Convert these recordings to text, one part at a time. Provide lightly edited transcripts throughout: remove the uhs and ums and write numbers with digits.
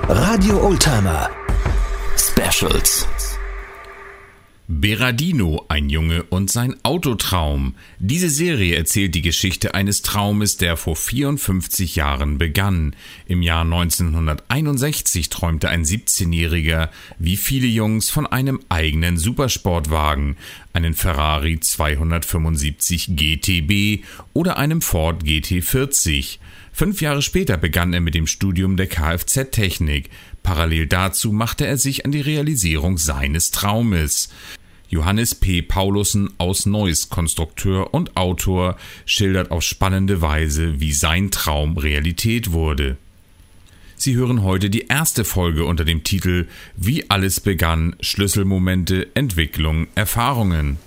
Radio Oldtimer Specials. Berardino, ein Junge und sein Autotraum. Diese Serie erzählt die Geschichte eines Traumes, der vor 54 Jahren begann. Im Jahr 1961 träumte ein 17-Jähriger, wie viele Jungs, von einem eigenen Supersportwagen, einen Ferrari 275 GTB oder einem Ford GT40. 5 Jahre später begann er mit dem Studium der Kfz-Technik. Parallel dazu machte er sich an die Realisierung seines Traumes. Johannes P. Paulussen aus Neuss, Konstrukteur und Autor, schildert auf spannende Weise, wie sein Traum Realität wurde. Sie hören heute die erste Folge unter dem Titel »Wie alles begann, Schlüsselmomente, Entwicklung, Erfahrungen«.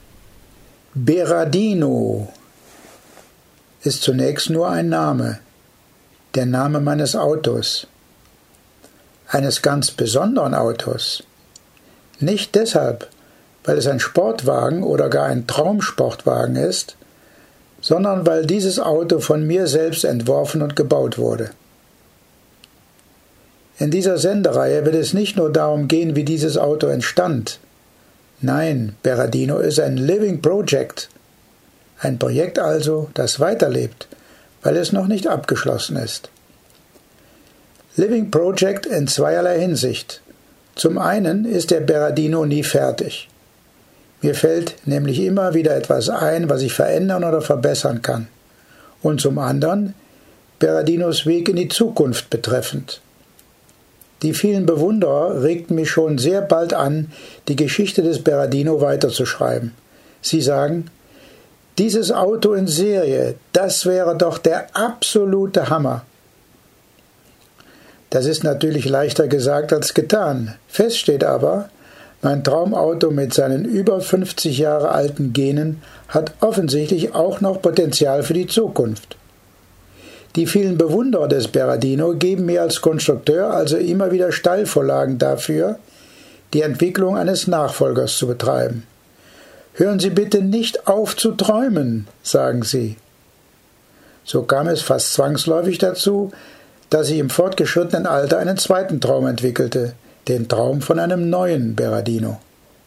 Berardino ist zunächst nur ein Name, der Name meines Autos, eines ganz besonderen Autos. Nicht deshalb, weil es ein Sportwagen oder gar ein Traumsportwagen ist, sondern weil dieses Auto von mir selbst entworfen und gebaut wurde. In dieser Sendereihe wird es nicht nur darum gehen, wie dieses Auto entstand. Nein, Berardino ist ein Living Project, ein Projekt also, das weiterlebt, weil es noch nicht abgeschlossen ist. Living Project in zweierlei Hinsicht. Zum einen ist der Berardino nie fertig. Mir fällt nämlich immer wieder etwas ein, was ich verändern oder verbessern kann. Und zum anderen Berardinos Weg in die Zukunft betreffend. Die vielen Bewunderer regten mich schon sehr bald an, die Geschichte des Berardino weiterzuschreiben. Sie sagen, dieses Auto in Serie, das wäre doch der absolute Hammer. Das ist natürlich leichter gesagt als getan. Fest steht aber, mein Traumauto mit seinen über 50 Jahre alten Genen hat offensichtlich auch noch Potenzial für die Zukunft. Die vielen Bewunderer des Berardino geben mir als Konstrukteur also immer wieder Steilvorlagen dafür, die Entwicklung eines Nachfolgers zu betreiben. Hören Sie bitte nicht auf zu träumen, sagen sie. So kam es fast zwangsläufig dazu, dass ich im fortgeschrittenen Alter einen zweiten Traum entwickelte, den Traum von einem neuen Berardino.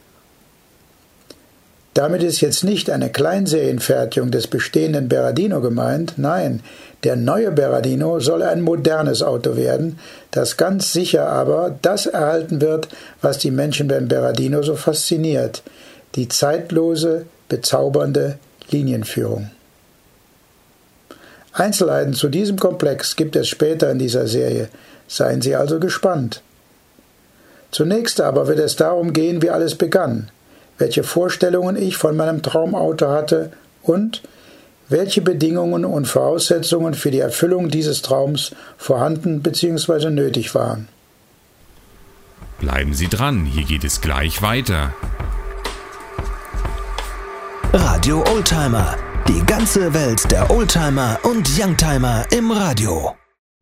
Damit ist jetzt nicht eine Kleinserienfertigung des bestehenden Berardino gemeint, nein, der neue Berardino soll ein modernes Auto werden, das ganz sicher aber das erhalten wird, was die Menschen beim Berardino so fasziniert, die zeitlose, bezaubernde Linienführung. Einzelheiten zu diesem Komplex gibt es später in dieser Serie, seien Sie also gespannt. Zunächst aber wird es darum gehen, wie alles begann, welche Vorstellungen ich von meinem Traumauto hatte und welche Bedingungen und Voraussetzungen für die Erfüllung dieses Traums vorhanden bzw. nötig waren. Bleiben Sie dran, hier geht es gleich weiter. Radio Oldtimer, die ganze Welt der Oldtimer und Youngtimer im Radio.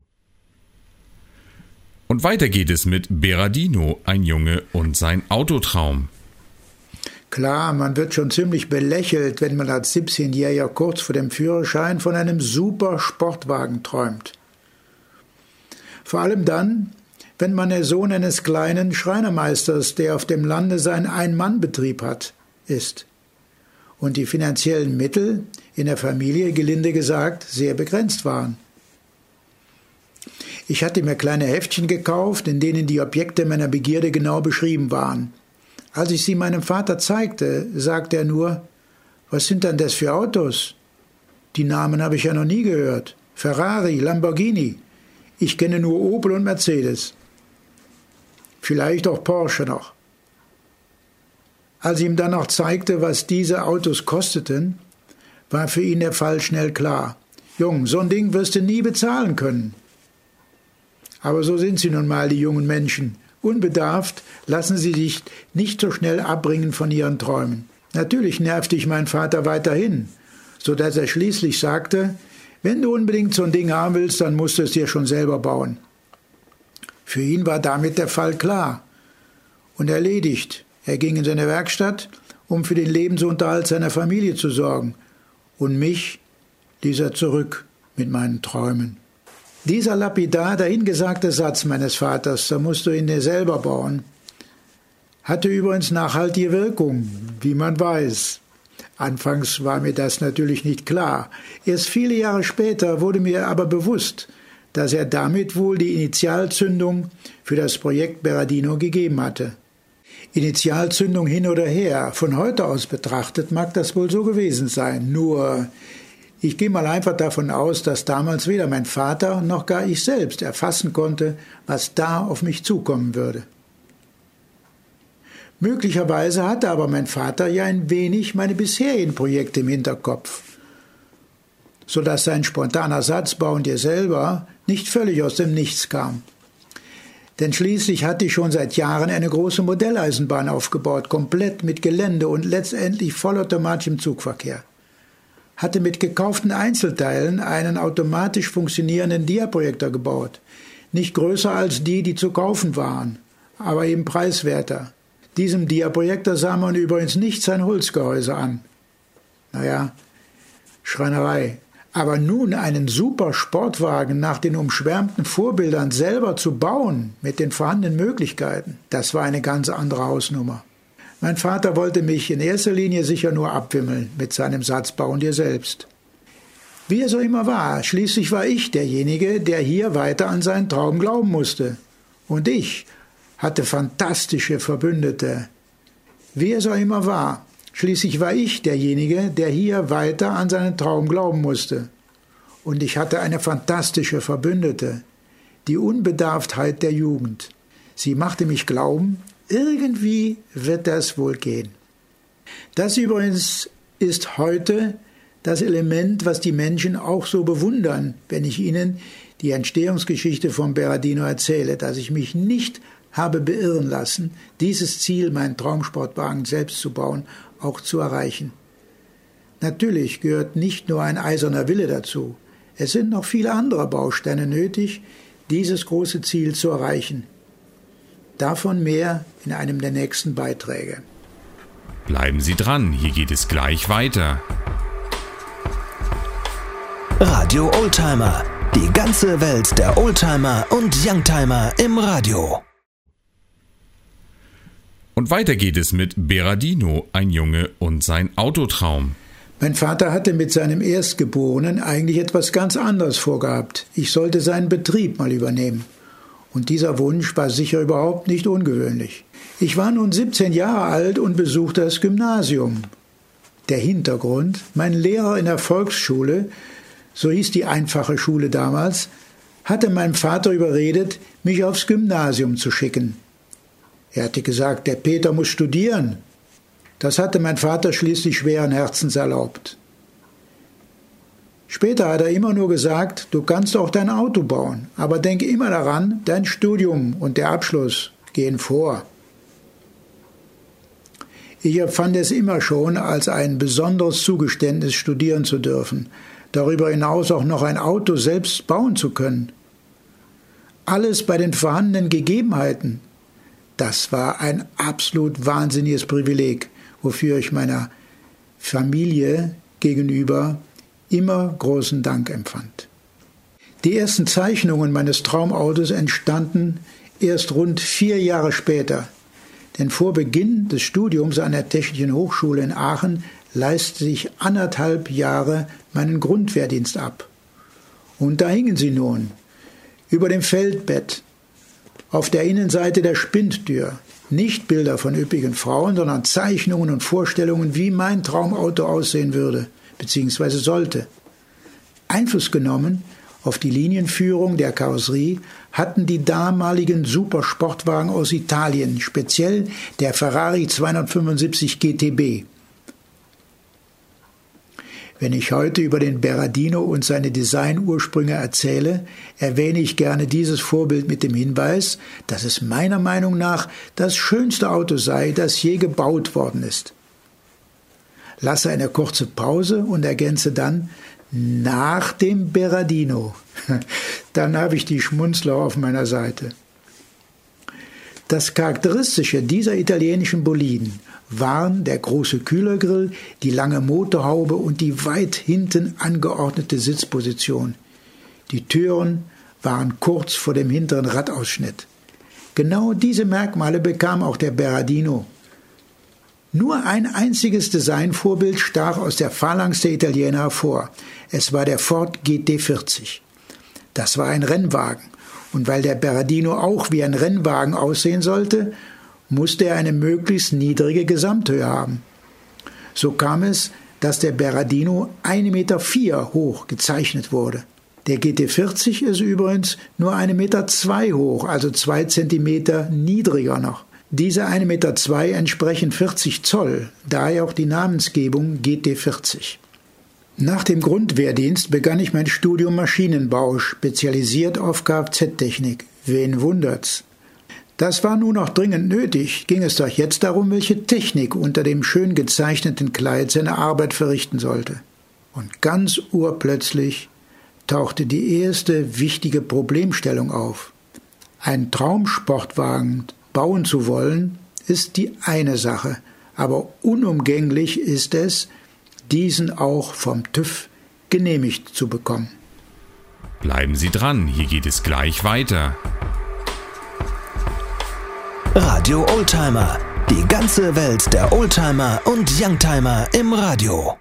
Und weiter geht es mit Berardino, ein Junge und sein Autotraum. Klar, man wird schon ziemlich belächelt, wenn man als 17-Jähriger kurz vor dem Führerschein von einem super Sportwagen träumt. Vor allem dann, wenn man der Sohn eines kleinen Schreinermeisters, der auf dem Lande seinen Ein-Mann-Betrieb hat, ist. Und die finanziellen Mittel in der Familie, gelinde gesagt, sehr begrenzt waren. Ich hatte mir kleine Heftchen gekauft, in denen die Objekte meiner Begierde genau beschrieben waren. Als ich sie meinem Vater zeigte, sagte er nur, »Was sind denn das für Autos? Die Namen habe ich ja noch nie gehört. Ferrari, Lamborghini. Ich kenne nur Opel und Mercedes. Vielleicht auch Porsche noch.« Als ich ihm dann noch zeigte, was diese Autos kosteten, war für ihn der Fall schnell klar. »Jung, so ein Ding wirst du nie bezahlen können.« Aber so sind sie nun mal, die jungen Menschen. Unbedarft lassen sie sich nicht so schnell abbringen von ihren Träumen. Natürlich nervte ich meinen Vater weiterhin, so dass er schließlich sagte, wenn du unbedingt so ein Ding haben willst, dann musst du es dir schon selber bauen. Für ihn war damit der Fall klar und erledigt. Er ging in seine Werkstatt, um für den Lebensunterhalt seiner Familie zu sorgen, und mich ließ er zurück mit meinen Träumen. Dieser lapidar dahingesagte Satz meines Vaters, da musst du ihn dir selber bauen, hatte übrigens nachhaltige Wirkung, wie man weiß. Anfangs war mir das natürlich nicht klar. Erst viele Jahre später wurde mir aber bewusst, dass er damit wohl die Initialzündung für das Projekt Berardino gegeben hatte. Initialzündung hin oder her, von heute aus betrachtet mag das wohl so gewesen sein, nur ich gehe mal einfach davon aus, dass damals weder mein Vater noch gar ich selbst erfassen konnte, was da auf mich zukommen würde. Möglicherweise hatte aber mein Vater ja ein wenig meine bisherigen Projekte im Hinterkopf, sodass sein spontaner Satz „Bauen dir selber" nicht völlig aus dem Nichts kam. Denn schließlich hatte ich schon seit Jahren eine große Modelleisenbahn aufgebaut, komplett mit Gelände und letztendlich vollautomatischem Zugverkehr. Hatte mit gekauften Einzelteilen einen automatisch funktionierenden Diaprojektor gebaut, nicht größer als die zu kaufen waren, aber eben preiswerter. Diesem Diaprojektor sah man übrigens nicht sein Holzgehäuse an. Naja, Schreinerei. Aber nun einen super Sportwagen nach den umschwärmten Vorbildern selber zu bauen, mit den vorhandenen Möglichkeiten, das war eine ganz andere Hausnummer. Mein Vater wollte mich in erster Linie sicher nur abwimmeln mit seinem Satz „Bauen dir selbst". Wie es auch immer war, schließlich war ich derjenige, der hier weiter an seinen Traum glauben musste. Und ich hatte fantastische Verbündete. Wie es auch immer war, schließlich war ich derjenige, der hier weiter an seinen Traum glauben musste. Und ich hatte eine fantastische Verbündete, die Unbedarftheit der Jugend. Sie machte mich glauben, irgendwie wird das wohl gehen. Das übrigens ist heute das Element, was die Menschen auch so bewundern, wenn ich ihnen die Entstehungsgeschichte von Berardino erzähle, dass ich mich nicht habe beirren lassen, dieses Ziel, meinen Traumsportwagen selbst zu bauen, auch zu erreichen. Natürlich gehört nicht nur ein eiserner Wille dazu. Es sind noch viele andere Bausteine nötig, dieses große Ziel zu erreichen. Davon mehr in einem der nächsten Beiträge. Bleiben Sie dran, hier geht es gleich weiter. Radio Oldtimer. Die ganze Welt der Oldtimer und Youngtimer im Radio. Und weiter geht es mit Berardino, ein Junge und sein Autotraum. Mein Vater hatte mit seinem Erstgeborenen eigentlich etwas ganz anderes vorgehabt. Ich sollte seinen Betrieb mal übernehmen. Und dieser Wunsch war sicher überhaupt nicht ungewöhnlich. Ich war nun 17 Jahre alt und besuchte das Gymnasium. Der Hintergrund: Mein Lehrer in der Volksschule, so hieß die einfache Schule damals, hatte meinen Vater überredet, mich aufs Gymnasium zu schicken. Er hatte gesagt, der Peter muss studieren. Das hatte mein Vater schließlich schweren Herzens erlaubt. Später hat er immer nur gesagt, du kannst auch dein Auto bauen, aber denke immer daran, dein Studium und der Abschluss gehen vor. Ich empfand es immer schon als ein besonderes Zugeständnis, studieren zu dürfen, darüber hinaus auch noch ein Auto selbst bauen zu können. Alles bei den vorhandenen Gegebenheiten. Das war ein absolut wahnsinniges Privileg, wofür ich meiner Familie gegenüber immer großen Dank empfand. Die ersten Zeichnungen meines Traumautos entstanden erst rund 4 Jahre später, denn vor Beginn des Studiums an der Technischen Hochschule in Aachen leistete ich 1,5 Jahre meinen Grundwehrdienst ab. Und da hingen sie nun, über dem Feldbett, auf der Innenseite der Spindtür, nicht Bilder von üppigen Frauen, sondern Zeichnungen und Vorstellungen, wie mein Traumauto aussehen würde, beziehungsweise sollte. Einfluss genommen auf die Linienführung der Karosserie hatten die damaligen Supersportwagen aus Italien, speziell der Ferrari 275 GTB. Wenn ich heute über den Berardino und seine Designursprünge erzähle, erwähne ich gerne dieses Vorbild mit dem Hinweis, dass es meiner Meinung nach das schönste Auto sei, das je gebaut worden ist. Lasse eine kurze Pause und ergänze dann, nach dem Berardino. Dann habe ich die Schmunzler auf meiner Seite. Das Charakteristische dieser italienischen Boliden waren der große Kühlergrill, die lange Motorhaube und die weit hinten angeordnete Sitzposition. Die Türen waren kurz vor dem hinteren Radausschnitt. Genau diese Merkmale bekam auch der Berardino. Nur ein einziges Designvorbild stach aus der Phalanx der Italiener hervor. Es war der Ford GT40. Das war ein Rennwagen. Und weil der Berardino auch wie ein Rennwagen aussehen sollte, musste er eine möglichst niedrige Gesamthöhe haben. So kam es, dass der Berardino 1,4 Meter hoch gezeichnet wurde. Der GT40 ist übrigens nur 1,2 Meter hoch, also 2 Zentimeter niedriger noch. Diese 1,2 Meter entsprechen 40 Zoll, daher auch die Namensgebung GT40. Nach dem Grundwehrdienst begann ich mein Studium Maschinenbau, spezialisiert auf Kfz-Technik. Wen wundert's? Das war nun auch dringend nötig, ging es doch jetzt darum, welche Technik unter dem schön gezeichneten Kleid seine Arbeit verrichten sollte. Und ganz urplötzlich tauchte die erste wichtige Problemstellung auf. Ein Traumsportwagen bauen zu wollen, ist die eine Sache, aber unumgänglich ist es, diesen auch vom TÜV genehmigt zu bekommen. Bleiben Sie dran, hier geht es gleich weiter. Radio Oldtimer. Die ganze Welt der Oldtimer und Youngtimer im Radio.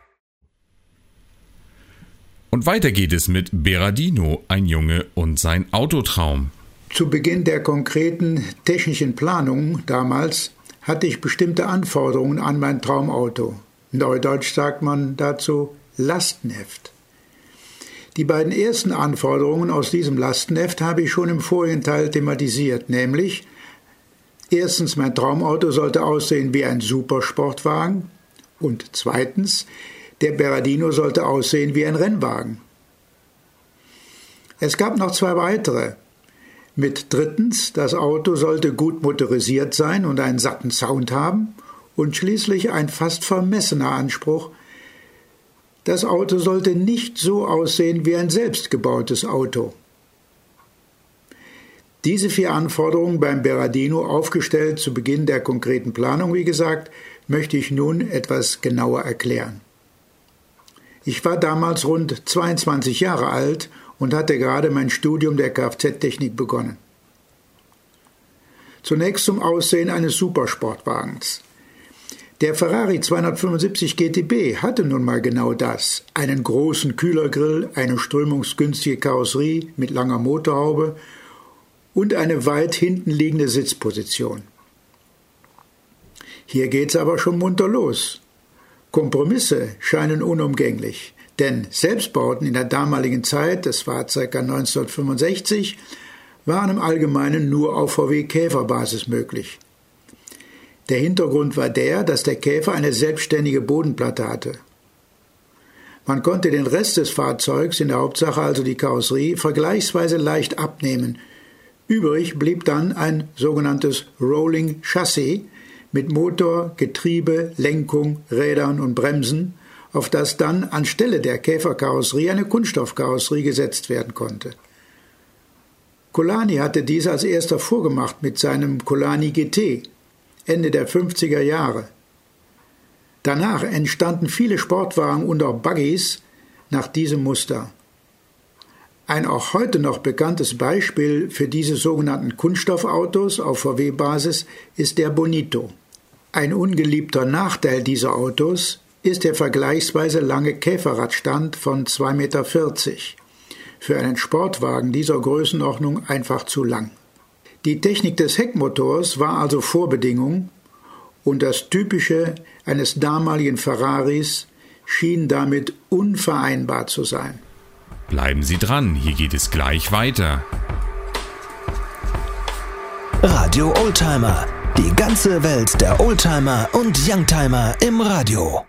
Und weiter geht es mit Berardino, ein Junge und sein Autotraum. Zu Beginn der konkreten technischen Planung damals hatte ich bestimmte Anforderungen an mein Traumauto. Neudeutsch sagt man dazu Lastenheft. Die beiden ersten Anforderungen aus diesem Lastenheft habe ich schon im vorigen Teil thematisiert, nämlich erstens, mein Traumauto sollte aussehen wie ein Supersportwagen und zweitens, der Berardino sollte aussehen wie ein Rennwagen. Es gab noch zwei weitere. Mit drittens, das Auto sollte gut motorisiert sein und einen satten Sound haben und schließlich ein fast vermessener Anspruch, das Auto sollte nicht so aussehen wie ein selbstgebautes Auto. Diese 4 Anforderungen beim Berardino, aufgestellt zu Beginn der konkreten Planung, wie gesagt, möchte ich nun etwas genauer erklären. Ich war damals rund 22 Jahre alt und hatte gerade mein Studium der Kfz-Technik begonnen. Zunächst zum Aussehen eines Supersportwagens. Der Ferrari 275 GTB hatte nun mal genau das: einen großen Kühlergrill, eine strömungsgünstige Karosserie mit langer Motorhaube und eine weit hinten liegende Sitzposition. Hier geht's aber schon munter los. Kompromisse scheinen unumgänglich, denn Selbstbauten in der damaligen Zeit, das war ca. 1965, waren im Allgemeinen nur auf VW-Käferbasis möglich. Der Hintergrund war der, dass der Käfer eine selbstständige Bodenplatte hatte. Man konnte den Rest des Fahrzeugs, in der Hauptsache also die Karosserie, vergleichsweise leicht abnehmen. Übrig blieb dann ein sogenanntes Rolling Chassis mit Motor, Getriebe, Lenkung, Rädern und Bremsen, auf das dann anstelle der Käferkarosserie eine Kunststoffkarosserie gesetzt werden konnte. Colani hatte dies als erster vorgemacht mit seinem Colani GT, Ende der 50er Jahre. Danach entstanden viele Sportwagen und auch Buggies nach diesem Muster. Ein auch heute noch bekanntes Beispiel für diese sogenannten Kunststoffautos auf VW-Basis ist der Bonito. Ein ungeliebter Nachteil dieser Autos ist der vergleichsweise lange Käferradstand von 2,40 Meter. Für einen Sportwagen dieser Größenordnung einfach zu lang. Die Technik des Heckmotors war also Vorbedingung und das Typische eines damaligen Ferraris schien damit unvereinbar zu sein. Bleiben Sie dran, hier geht es gleich weiter. Radio Oldtimer. Die ganze Welt der Oldtimer und Youngtimer im Radio.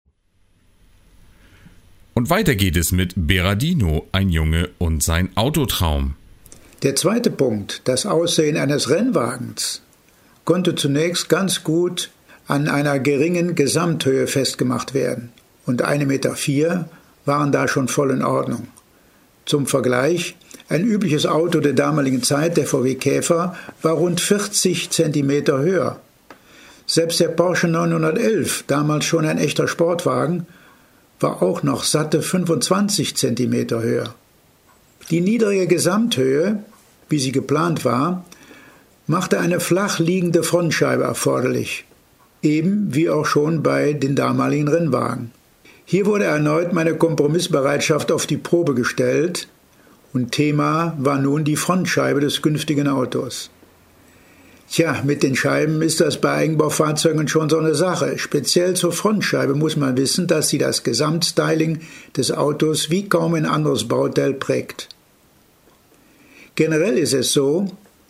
Und weiter geht es mit Berardino, ein Junge und sein Autotraum. Der zweite Punkt, das Aussehen eines Rennwagens, konnte zunächst ganz gut an einer geringen Gesamthöhe festgemacht werden. Und 1,4 Meter waren da schon voll in Ordnung. Zum Vergleich, ein übliches Auto der damaligen Zeit, der VW Käfer, war rund 40 Zentimeter höher. Selbst der Porsche 911, damals schon ein echter Sportwagen, war auch noch satte 25 Zentimeter höher. Die niedrige Gesamthöhe, wie sie geplant war, machte eine flach liegende Frontscheibe erforderlich, eben wie auch schon bei den damaligen Rennwagen. Hier wurde erneut meine Kompromissbereitschaft auf die Probe gestellt und Thema war nun die Frontscheibe des künftigen Autos. Tja, mit den Scheiben ist das bei Eigenbaufahrzeugen schon so eine Sache. Speziell zur Frontscheibe muss man wissen, dass sie das Gesamtstyling des Autos wie kaum ein anderes Bauteil prägt. Generell ist es so,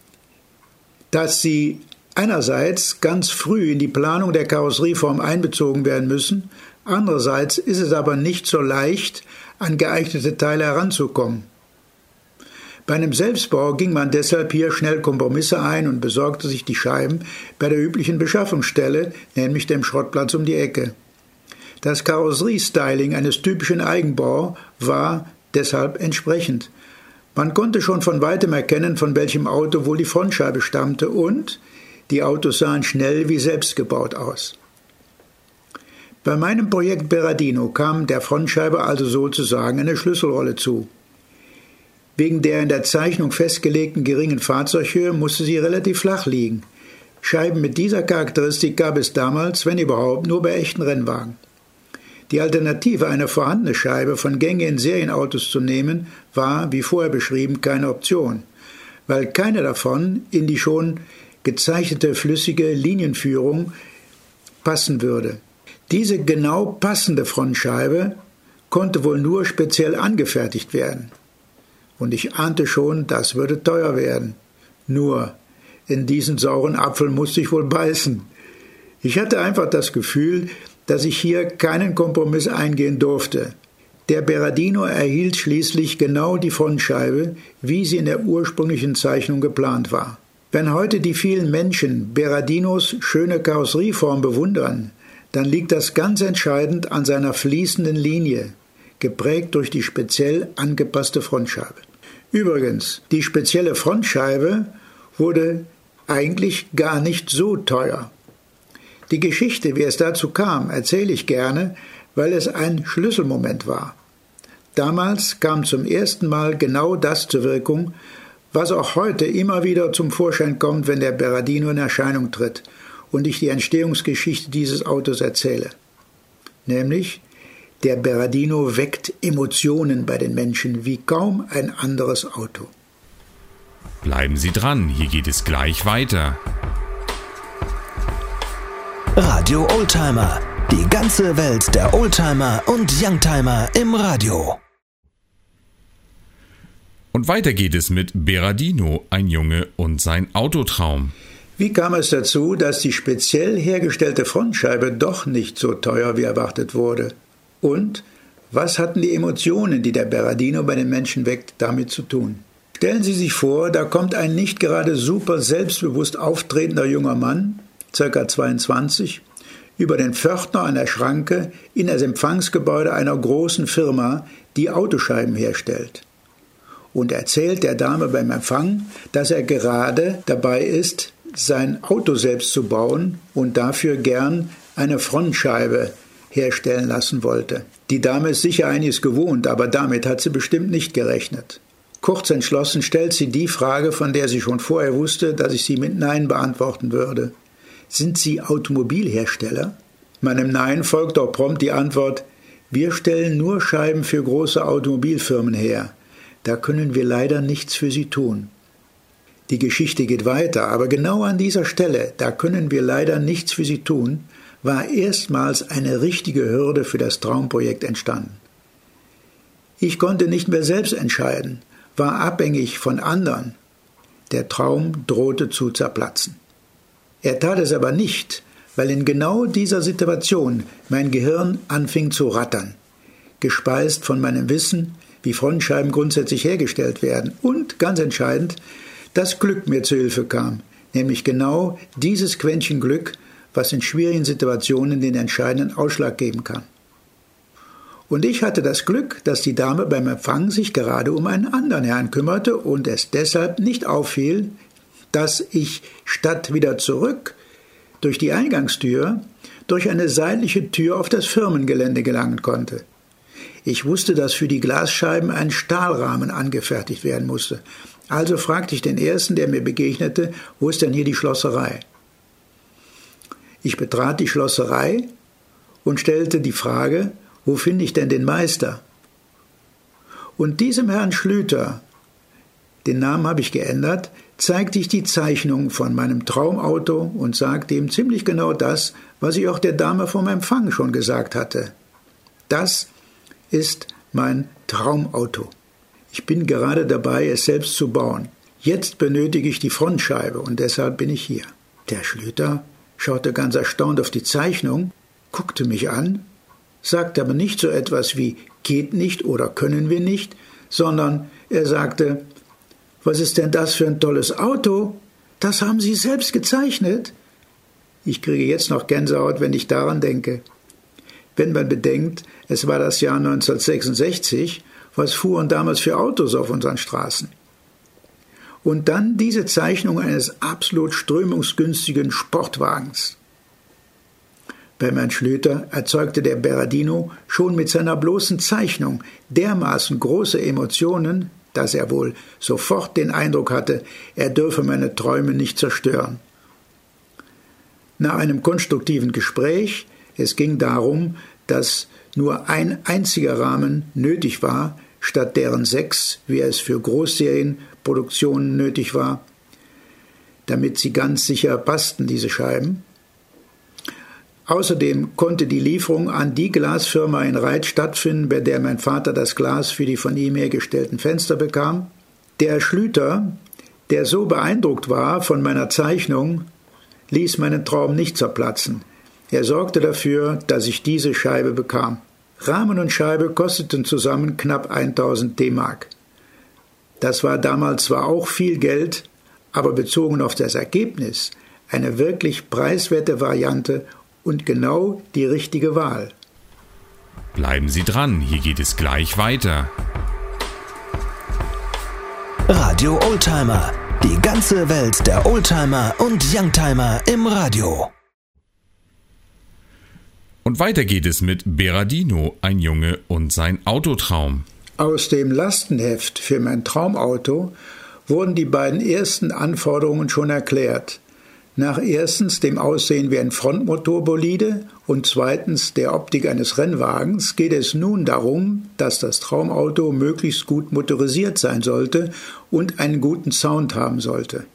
dass sie einerseits ganz früh in die Planung der Karosserieform einbezogen werden müssen, andererseits ist es aber nicht so leicht, an geeignete Teile heranzukommen. Bei einem Selbstbau ging man deshalb hier schnell Kompromisse ein und besorgte sich die Scheiben bei der üblichen Beschaffungsstelle, nämlich dem Schrottplatz um die Ecke. Das Karosseriestyling eines typischen Eigenbau war deshalb entsprechend. Man konnte schon von weitem erkennen, von welchem Auto wohl die Frontscheibe stammte und die Autos sahen schnell wie selbstgebaut aus. Bei meinem Projekt Berardino kam der Frontscheibe also sozusagen eine Schlüsselrolle zu. Wegen der in der Zeichnung festgelegten geringen Fahrzeughöhe musste sie relativ flach liegen. Scheiben mit dieser Charakteristik gab es damals, wenn überhaupt, nur bei echten Rennwagen. Die Alternative, eine vorhandene Scheibe von gängigen Serienautos zu nehmen, war, wie vorher beschrieben, keine Option, weil keine davon in die schon gezeichnete flüssige Linienführung passen würde. Diese genau passende Frontscheibe konnte wohl nur speziell angefertigt werden. Und ich ahnte schon, das würde teuer werden. Nur, in diesen sauren Apfel musste ich wohl beißen. Ich hatte einfach das Gefühl, dass ich hier keinen Kompromiss eingehen durfte. Der Berardino erhielt schließlich genau die Frontscheibe, wie sie in der ursprünglichen Zeichnung geplant war. Wenn heute die vielen Menschen Berardinos schöne Karosserieform bewundern, dann liegt das ganz entscheidend an seiner fließenden Linie, geprägt durch die speziell angepasste Frontscheibe. Übrigens, die spezielle Frontscheibe wurde eigentlich gar nicht so teuer. Die Geschichte, wie es dazu kam, erzähle ich gerne, weil es ein Schlüsselmoment war. Damals kam zum ersten Mal genau das zur Wirkung, was auch heute immer wieder zum Vorschein kommt, wenn der Berardino in Erscheinung tritt und ich die Entstehungsgeschichte dieses Autos erzähle. Nämlich, der Berardino weckt Emotionen bei den Menschen wie kaum ein anderes Auto. Bleiben Sie dran, hier geht es gleich weiter. Radio Oldtimer. Die ganze Welt der Oldtimer und Youngtimer im Radio. Und weiter geht es mit Berardino, ein Junge und sein Autotraum. Wie kam es dazu, dass die speziell hergestellte Frontscheibe doch nicht so teuer wie erwartet wurde? Und was hatten die Emotionen, die der Berardino bei den Menschen weckt, damit zu tun? Stellen Sie sich vor, da kommt ein nicht gerade super selbstbewusst auftretender junger Mann, ca. 22, über den Pförtner an der Schranke in das Empfangsgebäude einer großen Firma, die Autoscheiben herstellt. Und erzählt der Dame beim Empfang, dass er gerade dabei ist, sein Auto selbst zu bauen und dafür gern eine Frontscheibe herstellen lassen wollte. Die Dame ist sicher einiges gewohnt, aber damit hat sie bestimmt nicht gerechnet. Kurz entschlossen stellt sie die Frage, von der sie schon vorher wusste, dass ich sie mit Nein beantworten würde. Sind Sie Automobilhersteller? Meinem Nein folgt auch prompt die Antwort, wir stellen nur Scheiben für große Automobilfirmen her. Da können wir leider nichts für Sie tun. Die Geschichte geht weiter, aber genau an dieser Stelle, da können wir leider nichts für Sie tun, war erstmals eine richtige Hürde für das Traumprojekt entstanden. Ich konnte nicht mehr selbst entscheiden, war abhängig von anderen. Der Traum drohte zu zerplatzen. Er tat es aber nicht, weil in genau dieser Situation mein Gehirn anfing zu rattern, gespeist von meinem Wissen, wie Frontscheiben grundsätzlich hergestellt werden und, ganz entscheidend, das Glück mir zu Hilfe kam, nämlich genau dieses Quäntchen Glück, was in schwierigen Situationen den entscheidenden Ausschlag geben kann. Und ich hatte das Glück, dass die Dame beim Empfang sich gerade um einen anderen Herrn kümmerte und es deshalb nicht auffiel, dass ich statt wieder zurück durch die Eingangstür durch eine seitliche Tür auf das Firmengelände gelangen konnte. Ich wusste, dass für die Glasscheiben ein Stahlrahmen angefertigt werden musste. Also fragte ich den Ersten, der mir begegnete, wo ist denn hier die Schlosserei? Ich betrat die Schlosserei und stellte die Frage, wo finde ich denn den Meister? Und diesem Herrn Schlüter, den Namen habe ich geändert, zeigte ich die Zeichnung von meinem Traumauto und sagte ihm ziemlich genau das, was ich auch der Dame vom Empfang schon gesagt hatte. Das ist mein Traumauto. Ich bin gerade dabei, es selbst zu bauen. Jetzt benötige ich die Frontscheibe und deshalb bin ich hier. Der Schlüter schaute ganz erstaunt auf die Zeichnung, guckte mich an, sagte aber nicht so etwas wie geht nicht oder können wir nicht, sondern er sagte, was ist denn das für ein tolles Auto? Das haben Sie selbst gezeichnet? Ich kriege jetzt noch Gänsehaut, wenn ich daran denke. Wenn man bedenkt, es war das Jahr 1966, was fuhren damals für Autos auf unseren Straßen? Und dann diese Zeichnung eines absolut strömungsgünstigen Sportwagens. Bei Herrn Schlüter erzeugte der Berardino schon mit seiner bloßen Zeichnung dermaßen große Emotionen, dass er wohl sofort den Eindruck hatte, er dürfe meine Träume nicht zerstören. Nach einem konstruktiven Gespräch, es ging darum, dass nur ein einziger Rahmen nötig war, statt deren 6, wie es für Großserienproduktionen nötig war, damit sie ganz sicher passten, diese Scheiben. Außerdem konnte die Lieferung an die Glasfirma in Reith stattfinden, bei der mein Vater das Glas für die von ihm hergestellten Fenster bekam. Der Schlüter, der so beeindruckt war von meiner Zeichnung, ließ meinen Traum nicht zerplatzen. Er sorgte dafür, dass ich diese Scheibe bekam. Rahmen und Scheibe kosteten zusammen knapp 1000 D-Mark. Das war damals zwar auch viel Geld, aber bezogen auf das Ergebnis eine wirklich preiswerte Variante und genau die richtige Wahl. Bleiben Sie dran, hier geht es gleich weiter. Radio Oldtimer. Die ganze Welt der Oldtimer und Youngtimer im Radio. Und weiter geht es mit Berardino, ein Junge und sein Autotraum. Aus dem Lastenheft für mein Traumauto wurden die beiden ersten Anforderungen schon erklärt. Nach erstens dem Aussehen wie ein Frontmotorbolide und zweitens der Optik eines Rennwagens geht es nun darum, dass das Traumauto möglichst gut motorisiert sein sollte und einen guten Sound haben sollte.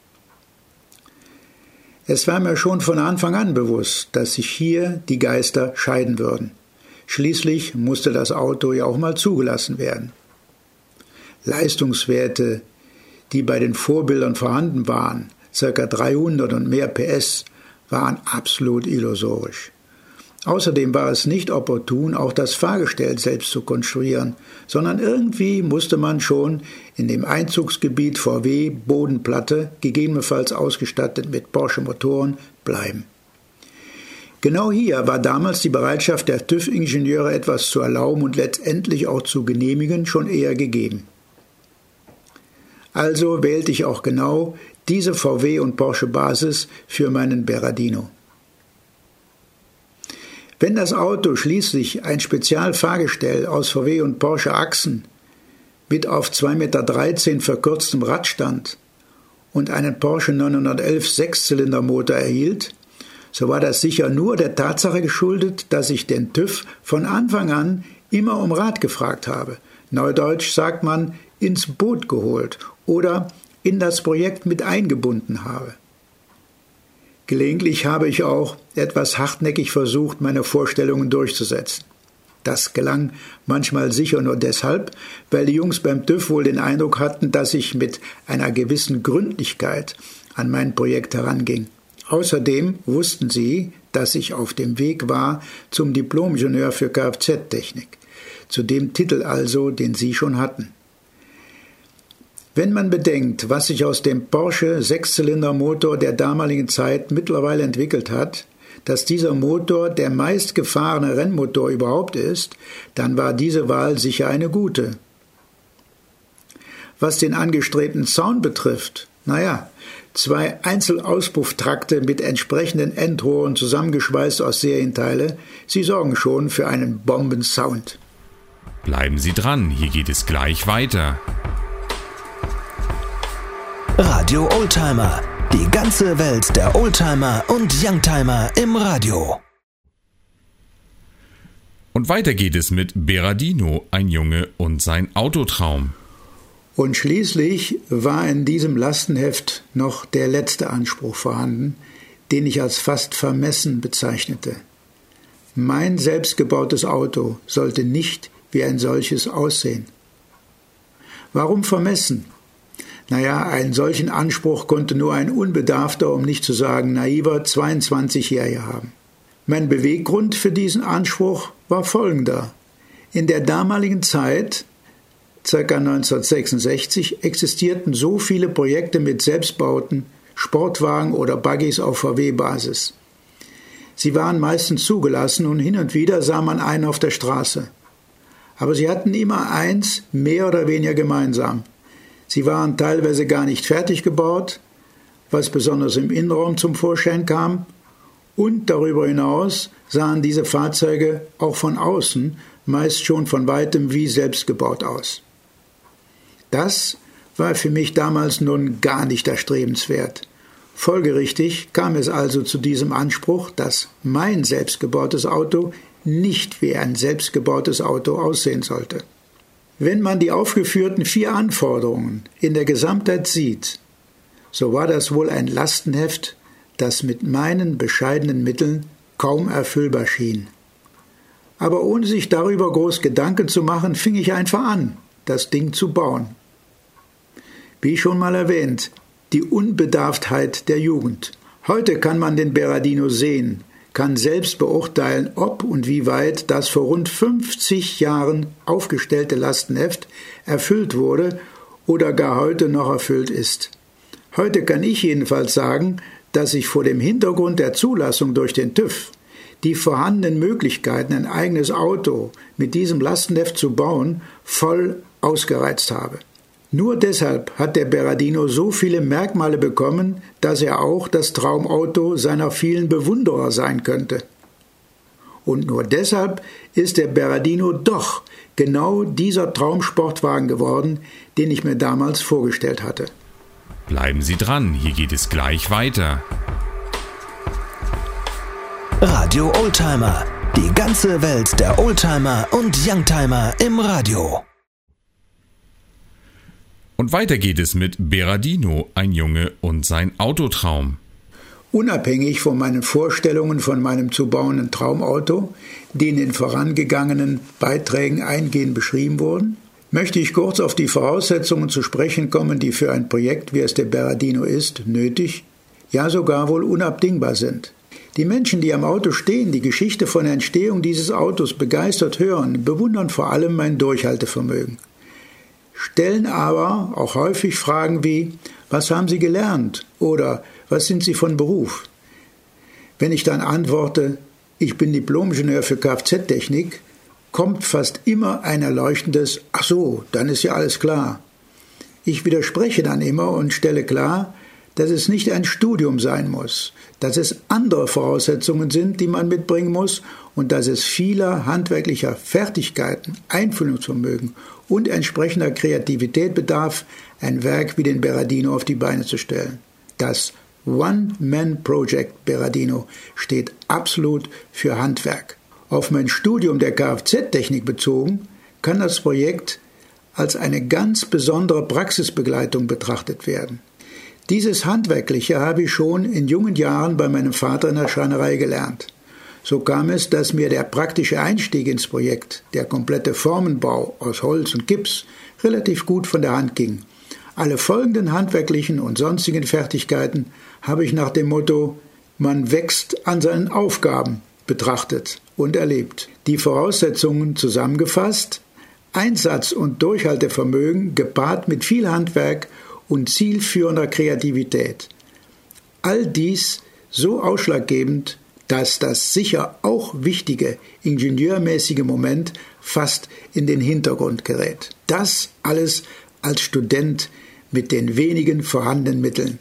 Es war mir schon von Anfang an bewusst, dass sich hier die Geister scheiden würden. Schließlich musste das Auto ja auch mal zugelassen werden. Leistungswerte, die bei den Vorbildern vorhanden waren, ca. 300 und mehr PS, waren absolut illusorisch. Außerdem war es nicht opportun, auch das Fahrgestell selbst zu konstruieren, sondern irgendwie musste man schon in dem Einzugsgebiet VW Bodenplatte, gegebenenfalls ausgestattet mit Porsche-Motoren, bleiben. Genau hier war damals die Bereitschaft der TÜV-Ingenieure, etwas zu erlauben und letztendlich auch zu genehmigen, schon eher gegeben. Also wählte ich auch genau diese VW- und Porsche-Basis für meinen Berardino. Wenn das Auto schließlich ein Spezialfahrgestell aus VW und Porsche-Achsen mit auf 2,13 Meter verkürztem Radstand und einen Porsche 911 Sechszylindermotor erhielt, so war das sicher nur der Tatsache geschuldet, dass ich den TÜV von Anfang an immer um Rat gefragt habe. Neudeutsch sagt man, ins Boot geholt oder in das Projekt mit eingebunden habe. Gelegentlich habe ich auch etwas hartnäckig versucht, meine Vorstellungen durchzusetzen. Das gelang manchmal sicher nur deshalb, weil die Jungs beim TÜV wohl den Eindruck hatten, dass ich mit einer gewissen Gründlichkeit an mein Projekt heranging. Außerdem wussten sie, dass ich auf dem Weg war zum Diplom-Ingenieur für Kfz-Technik, zu dem Titel also, den sie schon hatten. Wenn man bedenkt, was sich aus dem Porsche Sechszylindermotor der damaligen Zeit mittlerweile entwickelt hat, dass dieser Motor der meistgefahrene Rennmotor überhaupt ist, dann war diese Wahl sicher eine gute. Was den angestrebten Sound betrifft, 2 Einzelauspufftrakte mit entsprechenden Endrohren zusammengeschweißt aus Serienteile, sie sorgen schon für einen Bombensound. Bleiben Sie dran, hier geht es gleich weiter. Radio Oldtimer. Die ganze Welt der Oldtimer und Youngtimer im Radio. Und weiter geht es mit Berardino, ein Junge und sein Autotraum. Und schließlich war in diesem Lastenheft noch der letzte Anspruch vorhanden, den ich als fast vermessen bezeichnete. Mein selbstgebautes Auto sollte nicht wie ein solches aussehen. Warum vermessen? Naja, einen solchen Anspruch konnte nur ein unbedarfter, um nicht zu sagen naiver 22-Jähriger haben. Mein Beweggrund für diesen Anspruch war folgender. In der damaligen Zeit, ca. 1966, existierten so viele Projekte mit Selbstbauten, Sportwagen oder Buggies auf VW-Basis. Sie waren meistens zugelassen und hin und wieder sah man einen auf der Straße. Aber sie hatten immer eins mehr oder weniger gemeinsam. Sie waren teilweise gar nicht fertig gebaut, was besonders im Innenraum zum Vorschein kam. Und darüber hinaus sahen diese Fahrzeuge auch von außen meist schon von weitem wie selbst gebaut aus. Das war für mich damals nun gar nicht erstrebenswert. Folgerichtig kam es also zu diesem Anspruch, dass mein selbstgebautes Auto nicht wie ein selbstgebautes Auto aussehen sollte. Wenn man die aufgeführten 4 Anforderungen in der Gesamtheit sieht, so war das wohl ein Lastenheft, das mit meinen bescheidenen Mitteln kaum erfüllbar schien. Aber ohne sich darüber groß Gedanken zu machen, fing ich einfach an, das Ding zu bauen. Wie schon mal erwähnt, die Unbedarftheit der Jugend. Heute kann man den Berardino sehen, kann selbst beurteilen, ob und wie weit das vor rund 50 Jahren aufgestellte Lastenheft erfüllt wurde oder gar heute noch erfüllt ist. Heute kann ich jedenfalls sagen, dass ich vor dem Hintergrund der Zulassung durch den TÜV die vorhandenen Möglichkeiten, ein eigenes Auto mit diesem Lastenheft zu bauen, voll ausgereizt habe. Nur deshalb hat der Berardino so viele Merkmale bekommen, dass er auch das Traumauto seiner vielen Bewunderer sein könnte. Und nur deshalb ist der Berardino doch genau dieser Traumsportwagen geworden, den ich mir damals vorgestellt hatte. Bleiben Sie dran, hier geht es gleich weiter. Radio Oldtimer. Die ganze Welt der Oldtimer und Youngtimer im Radio. Und weiter geht es mit Berardino, ein Junge und sein Autotraum. Unabhängig von meinen Vorstellungen von meinem zu bauenden Traumauto, die in den vorangegangenen Beiträgen eingehend beschrieben wurden, möchte ich kurz auf die Voraussetzungen zu sprechen kommen, die für ein Projekt, wie es der Berardino ist, nötig, ja sogar wohl unabdingbar sind. Die Menschen, die am Auto stehen, die Geschichte von der Entstehung dieses Autos begeistert hören, bewundern vor allem mein Durchhaltevermögen. Stellen aber auch häufig Fragen wie, was haben Sie gelernt oder was sind Sie von Beruf? Wenn ich dann antworte, ich bin Diplom-Ingenieur für Kfz-Technik, kommt fast immer ein erleuchtendes, ach so, dann ist ja alles klar. Ich widerspreche dann immer und stelle klar, dass es nicht ein Studium sein muss, dass es andere Voraussetzungen sind, die man mitbringen muss und dass es vieler handwerklicher Fertigkeiten, Einfühlungsvermögen und entsprechender Kreativität bedarf, ein Werk wie den Berardino auf die Beine zu stellen. Das One-Man-Project Berardino steht absolut für Handwerk. Auf mein Studium der Kfz-Technik bezogen, kann das Projekt als eine ganz besondere Praxisbegleitung betrachtet werden. Dieses Handwerkliche habe ich schon in jungen Jahren bei meinem Vater in der Schreinerei gelernt. So kam es, dass mir der praktische Einstieg ins Projekt, der komplette Formenbau aus Holz und Gips, relativ gut von der Hand ging. Alle folgenden handwerklichen und sonstigen Fertigkeiten habe ich nach dem Motto »Man wächst an seinen Aufgaben« betrachtet und erlebt. Die Voraussetzungen zusammengefasst: Einsatz- und Durchhaltevermögen gepaart mit viel Handwerk und zielführender Kreativität. All dies so ausschlaggebend, dass das sicher auch wichtige ingenieurmäßige Moment fast in den Hintergrund gerät. Das alles als Student mit den wenigen vorhandenen Mitteln.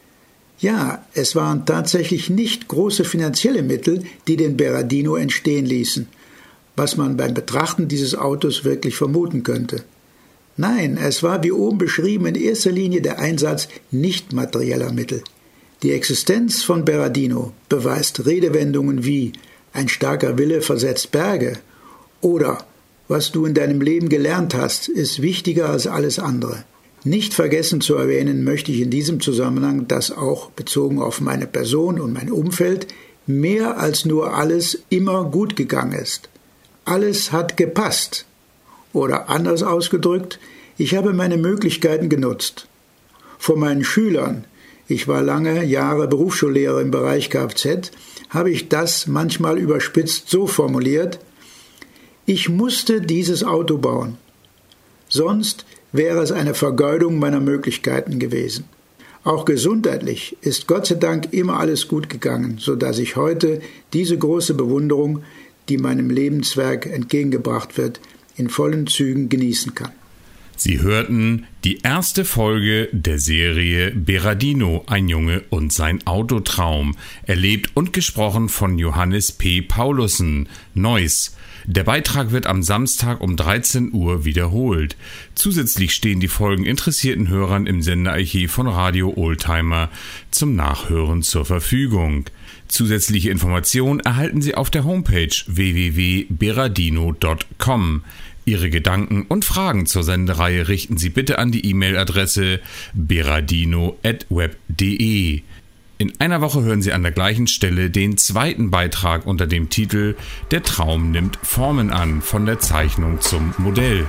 Ja, es waren tatsächlich nicht große finanzielle Mittel, die den Berardino entstehen ließen. was man beim Betrachten dieses Autos wirklich vermuten könnte. Nein, es war wie oben beschrieben in erster Linie der Einsatz nicht materieller Mittel. Die Existenz von Berardino beweist Redewendungen wie ein starker Wille versetzt Berge oder was du in deinem Leben gelernt hast, ist wichtiger als alles andere. Nicht vergessen zu erwähnen möchte ich in diesem Zusammenhang, dass auch bezogen auf meine Person und mein Umfeld mehr als nur alles immer gut gegangen ist. Alles hat gepasst. Oder anders ausgedrückt, ich habe meine Möglichkeiten genutzt. Vor meinen Schülern, ich war lange Jahre Berufsschullehrer im Bereich Kfz, habe ich das manchmal überspitzt so formuliert: Ich musste dieses Auto bauen. Sonst wäre es eine Vergeudung meiner Möglichkeiten gewesen. Auch gesundheitlich ist Gott sei Dank immer alles gut gegangen, sodass ich heute diese große Bewunderung, die meinem Lebenswerk entgegengebracht wird, in vollen Zügen genießen kann. Sie hörten die erste Folge der Serie Berardino, ein Junge und sein Autotraum, erlebt und gesprochen von Johannes P. Paulussen, Neuss. Der Beitrag wird am Samstag um 13 Uhr wiederholt. Zusätzlich stehen die Folgen interessierten Hörern im Sendearchiv von Radio Oldtimer zum Nachhören zur Verfügung. Zusätzliche Informationen erhalten Sie auf der Homepage www.berardino.com. Ihre Gedanken und Fragen zur Sendereihe richten Sie bitte an die E-Mail-Adresse beradino@web.de. In einer Woche hören Sie an der gleichen Stelle den zweiten Beitrag unter dem Titel Der Traum nimmt Formen an, von der Zeichnung zum Modell.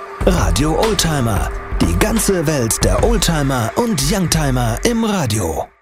Radio Oldtimer. Die ganze Welt der Oldtimer und Youngtimer im Radio.